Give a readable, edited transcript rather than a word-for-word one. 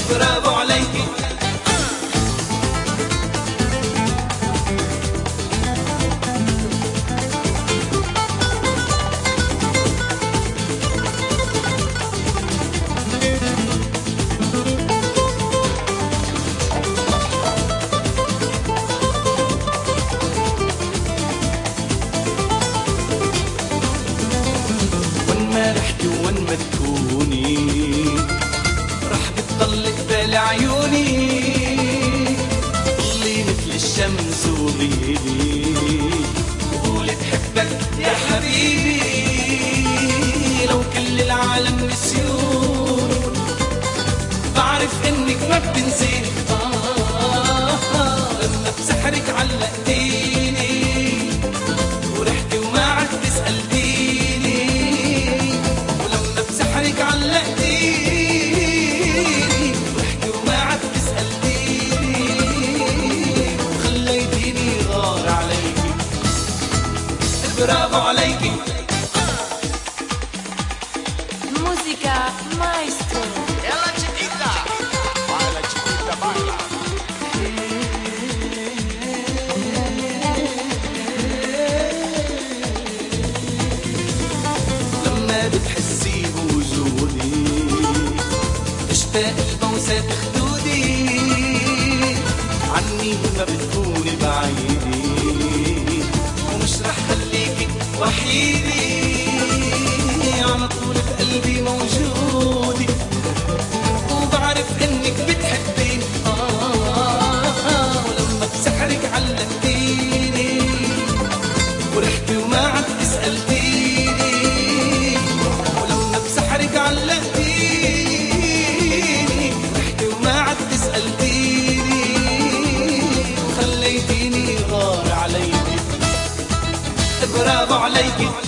برافو عليكي. وين ما رحتي وين ما تكوني راح بتضلك بالي عيوني، ضلي مثل الشمس وغيبي وقولي بحبك يا حبيبي. لو كل العالم نسيون بعرف انك ما بتنسيني، لما بسحرك علقتيني ورحتي وما عاد تسألتيني، ولما بسحرك علقتيني ورحتي وما عاد تسألتيني، وخليتيني غار عليكي. برافو عليكي. Musica maestro. E alla chiquita. Baila chiquita, baila. لما بتحسي بوجودي تشتاق البوسات خدودي، عني ما بتكوني بعيدي ومش رح خليكي وحيدي، على طول بقلبي موجودي وبعرف انك بتحبيني. ولما بسحرك علقتيني ورحتي وما عاد تسألتيني، ولما بسحرك علقتيني ورحتي وما عاد تسألتيني، وخليتيني غار عليكي. برافو عليكي.